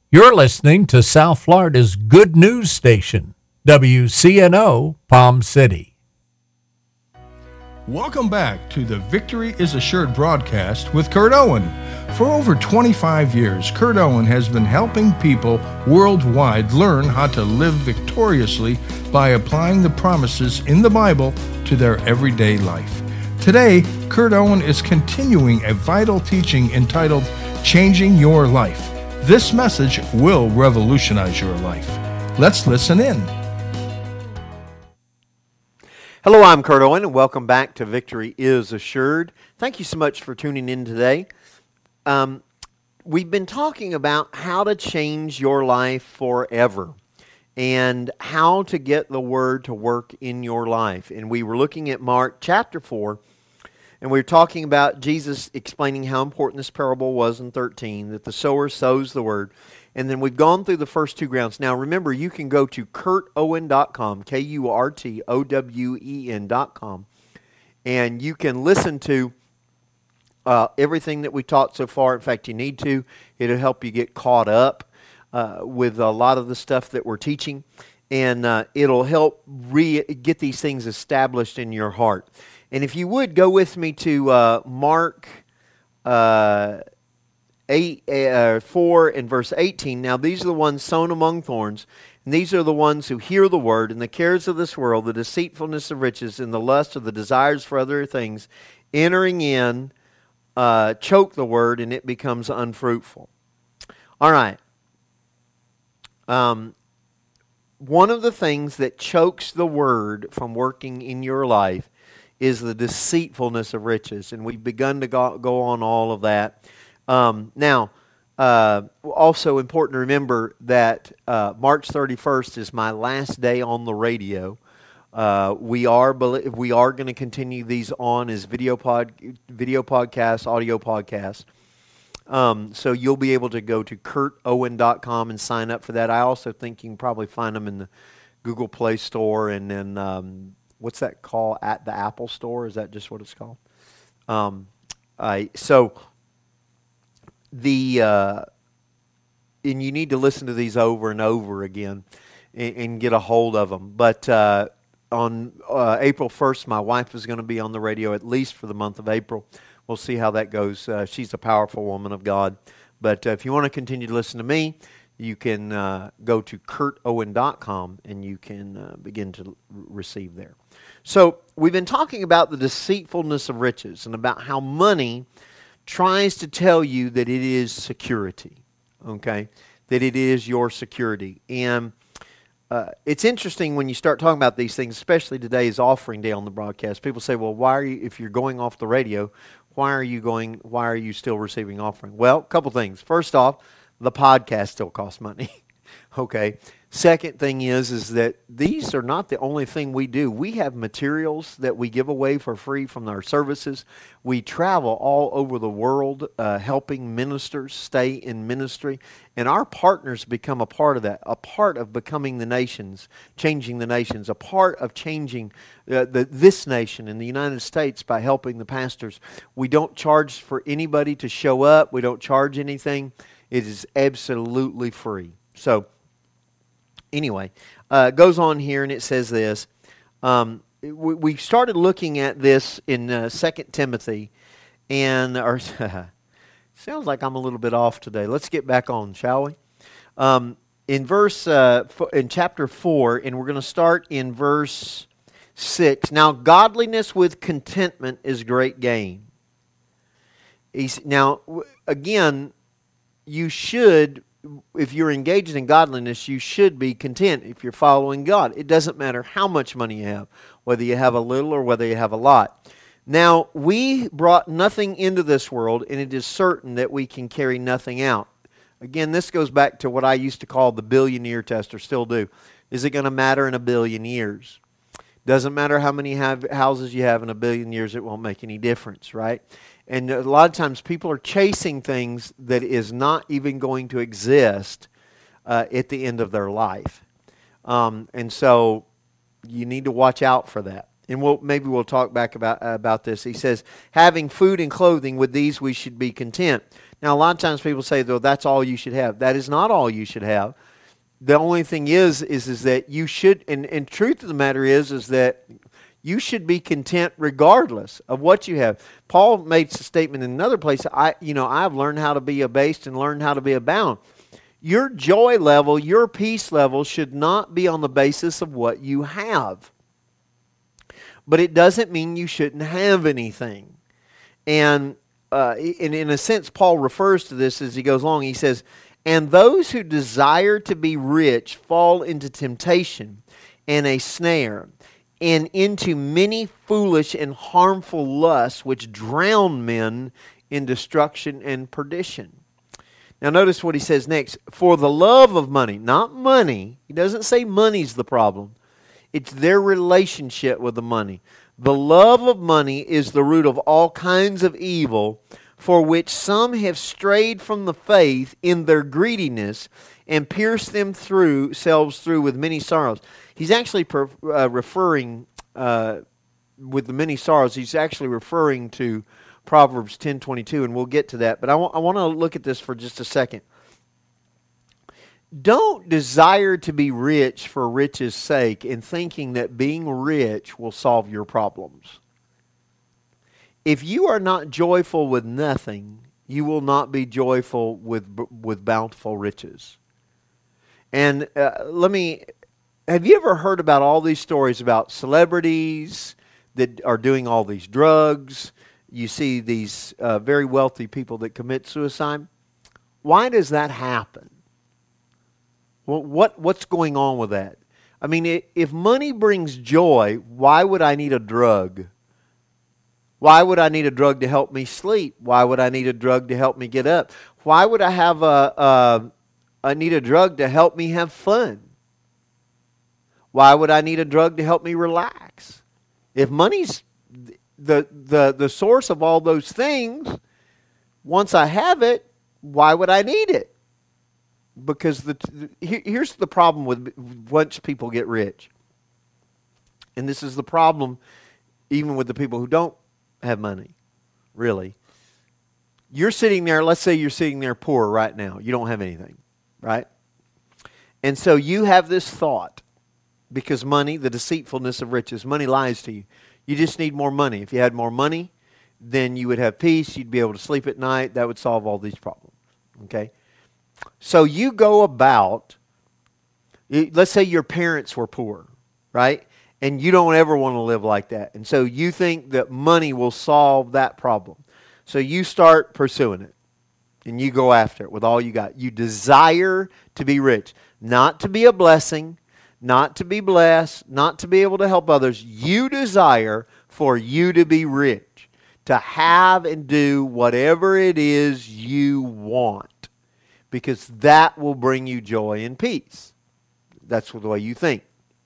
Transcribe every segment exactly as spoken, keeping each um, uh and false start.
You're listening to South Florida's good news station, W C N O Palm City. Welcome back to the Victory is Assured broadcast with Kurt Owen. For over twenty-five years, Kurt Owen has been helping people worldwide learn how to live victoriously by applying the promises in the Bible to their everyday life. Today, Kurt Owen is continuing a vital teaching entitled Changing Your Life. This message will revolutionize your life. Let's listen in. Hello, I'm Kurt Owen, and welcome back to Victory is Assured. Thank you so much for tuning in today. Um, we've been talking about how to change your life forever and how to get the Word to work in your life. And we were looking at Mark chapter four, and we were talking about Jesus explaining how important this parable was in thirteen, that the sower sows the Word. And then we've gone through the first two grounds. Now remember, you can go to kurt owen dot com, K U R T O W E N dot com, and you can listen to uh, everything that we taught so far. In fact, you need to. It'll help you get caught up uh, with a lot of the stuff that we're teaching, and uh, it'll help re- get these things established in your heart. And if you would, go with me to uh, Mark uh, eight, uh, four and verse eighteen. Now these are the ones sown among thorns, and these are the ones who hear the word, and the cares of this world, the deceitfulness of riches, and the lust of the desires for other things, entering in, uh, choke the word, and it becomes unfruitful. All right. Um, one of the things that chokes the word from working in your life is the deceitfulness of riches, and we've begun to go, go on all of that. Um, now, uh, also important to remember that uh, March thirty-first is my last day on the radio. Uh, we are we are going to continue these on as video pod video podcasts, audio podcasts. Um, so you'll be able to go to kurt owen dot com and sign up for that. I also think you can probably find them in the Google Play Store, and then um, what's that called, at the Apple Store? Is that just what it's called? Um, I so. The uh, and you need to listen to these over and over again and, and get a hold of them. But uh, on uh, April first, my wife is going to be on the radio at least for the month of April. We'll see how that goes. Uh, she's a powerful woman of God. But uh, if you want to continue to listen to me, you can uh, go to kurt owen dot com and you can uh, begin to receive there. So we've been talking about the deceitfulness of riches and about how money tries to tell you that it is security, okay? That it is your security. And uh, it's interesting when you start talking about these things, especially today is offering day on the broadcast. People say, well, why are you, if you're going off the radio, why are you going, why are you still receiving offering? Well, a couple things. First off, the podcast still costs money, okay? Second thing is, is that these are not the only thing we do. We have materials that we give away for free from our services. We travel all over the world uh, helping ministers stay in ministry. And our partners become a part of that, a part of becoming the nations, changing the nations, a part of changing uh, the, this nation in the United States by helping the pastors. We don't charge for anybody to show up. We don't charge anything. It is absolutely free. So, Anyway, uh, it goes on here and it says this. Um, we, we started looking at this in uh, Second Timothy, and or sounds like I'm a little bit off today. Let's get back on, shall we? Um, in verse uh, in chapter four, and we're going to start in verse six. Now, godliness with contentment is great gain. He's, now, again, you should. If you're engaged in godliness, you should be content if you're following God. It doesn't matter how much money you have, whether you have a little or whether you have a lot. Now, we brought nothing into this world, and it is certain that we can carry nothing out. Again, this goes back to what I used to call the billion-year test, or still do. Is it going to matter in a billion years? Doesn't matter how many have houses you have in a billion years, it won't make any difference, right? And a lot of times people are chasing things that is not even going to exist uh, at the end of their life. Um, and so you need to watch out for that. And we'll, maybe we'll talk back about, about this. He says, having food and clothing, with these we should be content. Now, a lot of times people say, though, that's all you should have. That is not all you should have. The only thing is, is, is that you should, and, and truth of the matter is, is that you should be content regardless of what you have. Paul made a statement in another place, I, you know, I've learned how to be abased and learned how to be abound. Your joy level, your peace level should not be on the basis of what you have. But it doesn't mean you shouldn't have anything. And uh, in, in a sense, Paul refers to this as he goes along. He says, and those who desire to be rich fall into temptation and a snare, and into many foolish and harmful lusts which drown men in destruction and perdition. Now notice what he says next. For the love of money, not money. He doesn't say money's the problem. It's their relationship with the money. The love of money is the root of all kinds of evil, for which some have strayed from the faith in their greediness and pierced themselves through with many sorrows. He's actually per, uh, referring, uh, with the many sorrows, he's actually referring to Proverbs ten twenty-two, and we'll get to that. But I, w- I want to look at this for just a second. Don't desire to be rich for riches' sake in thinking that being rich will solve your problems. If you are not joyful with nothing, you will not be joyful with, with bountiful riches. And uh, let me, have you ever heard about all these stories about celebrities that are doing all these drugs? You see these uh, very wealthy people that commit suicide. Why does that happen? Well, what, what's going on with that? I mean, if money brings joy, why would I need a drug? Why would I need a drug to help me sleep? Why would I need a drug to help me get up? Why would I have a, a I need a drug to help me have fun? Why would I need a drug to help me relax? If money's the the the source of all those things, once I have it, why would I need it? Because the, the here's the problem with once people get rich. And this is the problem even with the people who don't have money, really. You're sitting there, let's say you're sitting there poor right now. You don't have anything, right? And so you have this thought, because money, the deceitfulness of riches, money lies to you. You just need more money. If you had more money, then you would have peace. You'd be able to sleep at night. That would solve all these problems, okay? So you go about, let's say your parents were poor, right? And you don't ever want to live like that. And so you think that money will solve that problem. So you start pursuing it. And you go after it with all you got. You desire to be rich. Not to be a blessing. Not to be blessed. Not to be able to help others. You desire for you to be rich. To have and do whatever it is you want. Because that will bring you joy and peace. That's the way you think.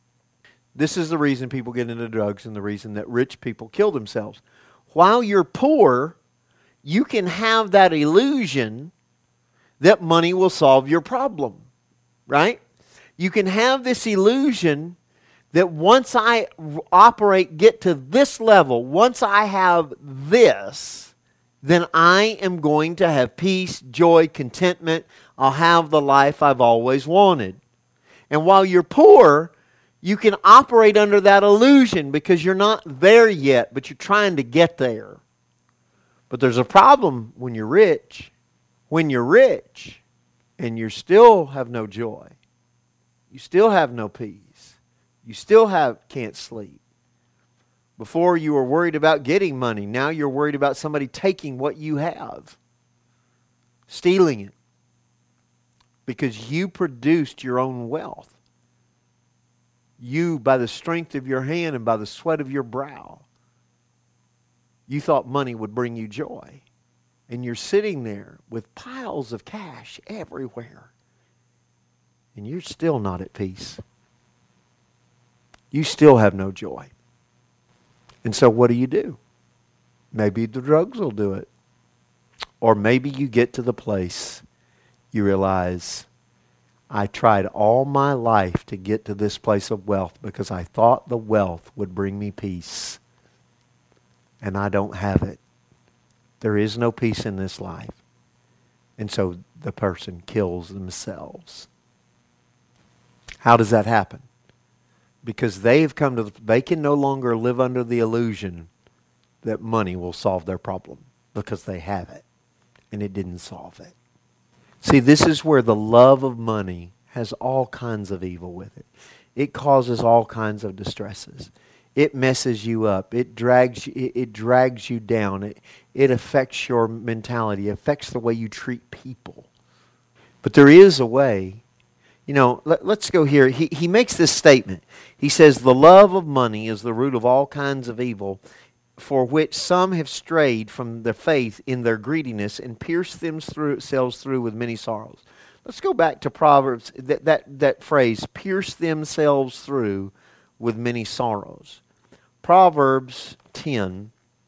This is the reason people get into drugs and the reason that rich people kill themselves. While you're poor, you can have that illusion that money will solve your problem, right? You can have this illusion that once I operate, get to this level, once I have this, then I am going to have peace, joy, contentment. I'll have the life I've always wanted. And while you're poor, you can operate under that illusion because you're not there yet, but you're trying to get there. But there's a problem when you're rich. When you're rich and you still have no joy, you still have no peace, you still have can't sleep. Before you were worried about getting money, now you're worried about somebody taking what you have, stealing it, because you produced your own wealth. You, by the strength of your hand and by the sweat of your brow, you thought money would bring you joy. And you're sitting there with piles of cash everywhere. And you're still not at peace. You still have no joy. And so what do you do? Maybe the drugs will do it. Or maybe you get to the place you realize, I tried all my life to get to this place of wealth because I thought the wealth would bring me peace. And I don't have it. There is no peace in this life. And so the person kills themselves. How does that happen? Because they have come to, the, they can no longer live under the illusion that money will solve their problem because they have it. And it didn't solve it. See, this is where the love of money has all kinds of evil with it. It causes all kinds of distresses. It messes you up. It drags you, it, it drags you down. It, it affects your mentality. It affects the way you treat people. But there is a way. You know, let, let's go here. He, he makes this statement. He says, the love of money is the root of all kinds of evil, for which some have strayed from their faith in their greediness and pierced themselves through with many sorrows. Let's go back to Proverbs, that, that, that phrase, pierce themselves through with many sorrows. Proverbs ten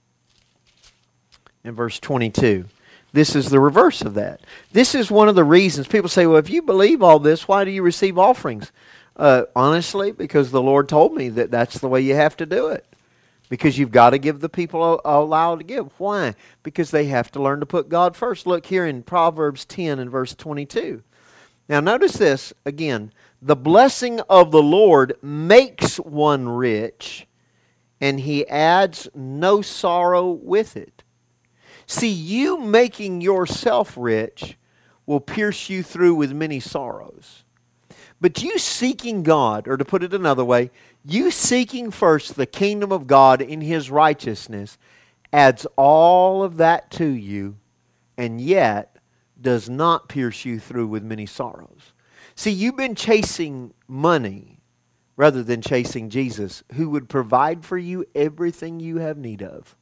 and verse twenty-two. This is the reverse of that. This is one of the reasons people say, well, if you believe all this, why do you receive offerings? Uh, honestly, because the Lord told me that that's the way you have to do it. Because you've got to give the people allowed to give. Why? Because they have to learn to put God first. Look here in Proverbs ten and verse twenty-two. Now notice this again. The blessing of the Lord makes one rich, and He adds no sorrow with it. See, you making yourself rich will pierce you through with many sorrows. But you seeking God, or to put it another way, you seeking first the kingdom of God in His righteousness adds all of that to you, and yet does not pierce you through with many sorrows. See, you've been chasing money rather than chasing Jesus, who would provide for you everything you have need of.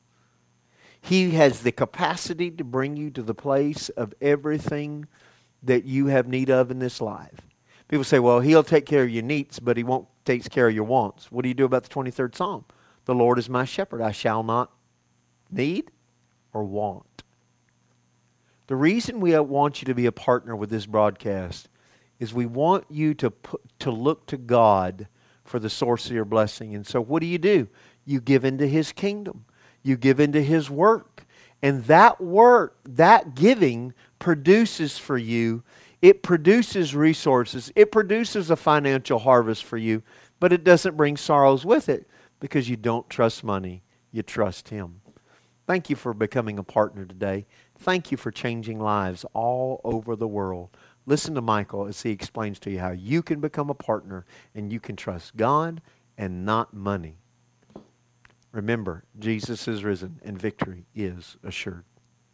He has the capacity to bring you to the place of everything that you have need of in this life. People say, well, He'll take care of your needs, but He won't take care of your wants. What do you do about the twenty-third Psalm? The Lord is my shepherd. I shall not need or want. The reason we want you to be a partner with this broadcast is we want you to put, to look to God for the source of your blessing. And so what do you do? You give into His kingdom. You give into His work. And that work, that giving produces for you, it produces resources. It produces a financial harvest for you, but it doesn't bring sorrows with it because you don't trust money. You trust Him. Thank you for becoming a partner today. Thank you for changing lives all over the world. Listen to Michael as he explains to you how you can become a partner and you can trust God and not money. Remember, Jesus is risen and victory is assured.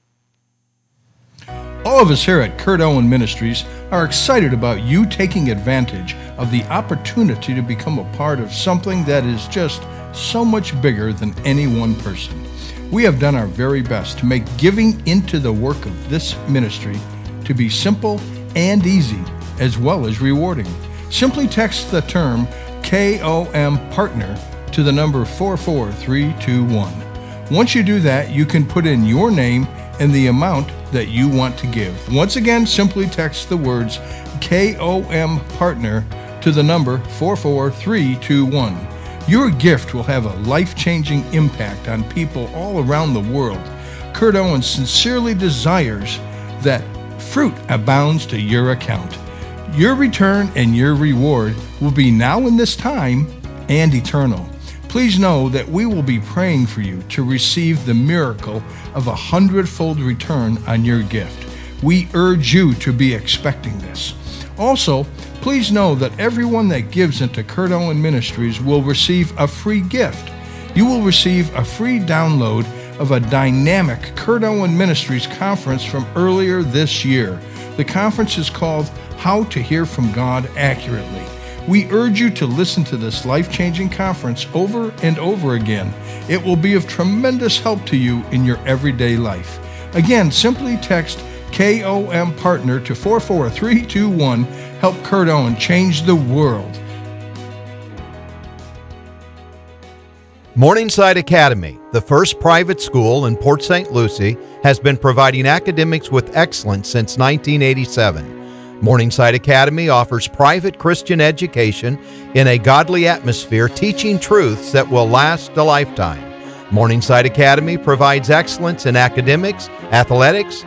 All of us here at Kurt Owen Ministries are excited about you taking advantage of the opportunity to become a part of something that is just so much bigger than any one person. We have done our very best to make giving into the work of this ministry to be simple and easy, as well as rewarding. Simply text the term K O M Partner to the number four four three two one. Once you do that, you can put in your name and the amount that you want to give. Once again, simply text the words K O M Partner to the number four four three two one. Your gift will have a life-changing impact on people all around the world. Kurt Owen sincerely desires that fruit abounds to your account. Your return and your reward will be now in this time and eternal. Please know that we will be praying for you to receive the miracle of a hundredfold return on your gift. We urge you to be expecting this. Also, please know that everyone that gives into Kurt Owen Ministries will receive a free gift. You will receive a free download of a dynamic Kurt Owen Ministries conference from earlier this year. The conference is called How to Hear from God Accurately. We urge you to listen to this life-changing conference over and over again. It will be of tremendous help to you in your everyday life. Again, simply text K O M Partner to four four three two one. Help Kurt Owen change the world. Morningside Academy, the first private school in Port Saint Lucie, has been providing academics with excellence since nineteen eighty-seven. Morningside Academy offers private Christian education in a godly atmosphere, teaching truths that will last a lifetime. Morningside Academy provides excellence in academics, athletics,